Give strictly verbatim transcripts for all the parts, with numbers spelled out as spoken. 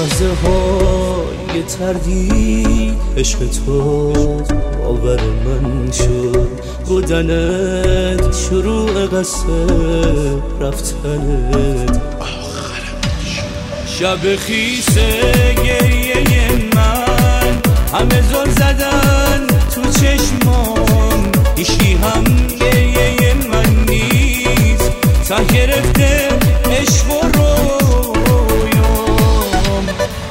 لحظه های تردید عشق تو باور من شد، بودنت شروع قصه رفتنت شب خیسه گریه من، همه زل زدن تو چشمام، ایشی هم گریه من نیست، تا گرفته عشق و رویام.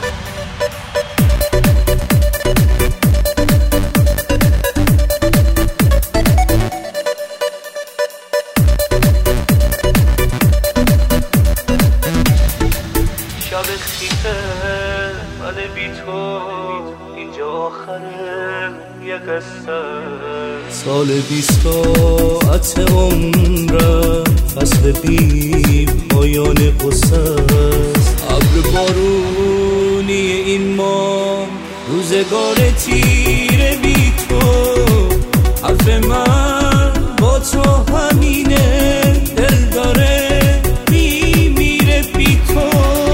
شب خیفه من بی تو اینجا آخره یک قصه، سال بی ساعت عمرم فصل بی پایان قصه است. ابر بارونی این ماه روزگار تیره بی تو، حرف من با تو همینه، دل داره میمیره بی تو.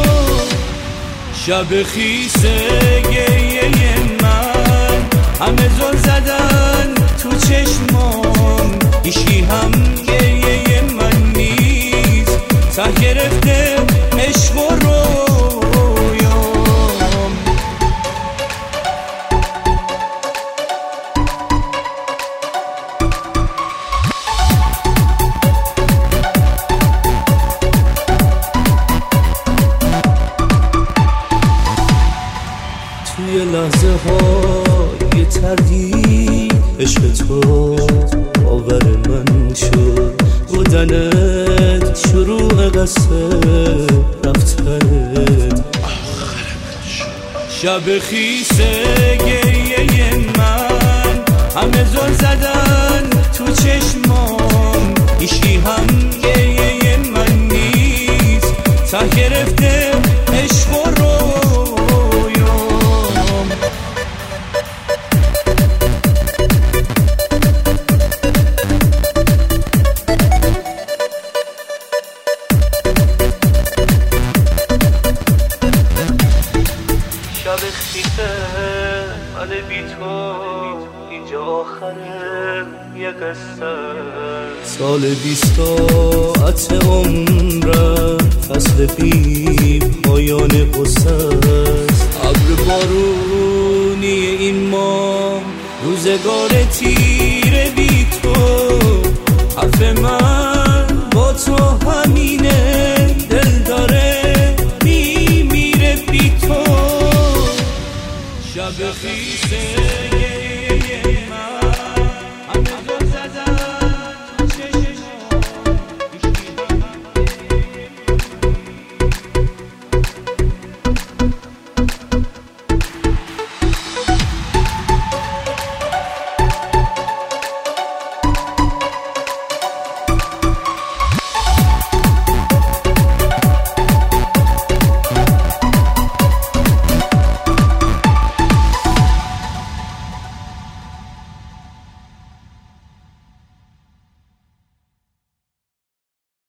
شب خیسه گریه من، همه زل زدن تو چشمام، ایشی هم گریه من نیست، تا گرفته عشق و رویام. توی لحظه های تردید عشق تو باور من شد، بودنت شروع قصه رفتنت شب خیسه گریه من، همه زل زدن تو چشمام، ایشی هم گریه من نیست، تا گرفته عشق و رویام. شب خیفه من بی تو اینجا آخره یک قصه، سال بی ساعت عمرم فصل بی پایان قصه است. ابر بارونی این ماه روزگار تیره بی تو، حرف من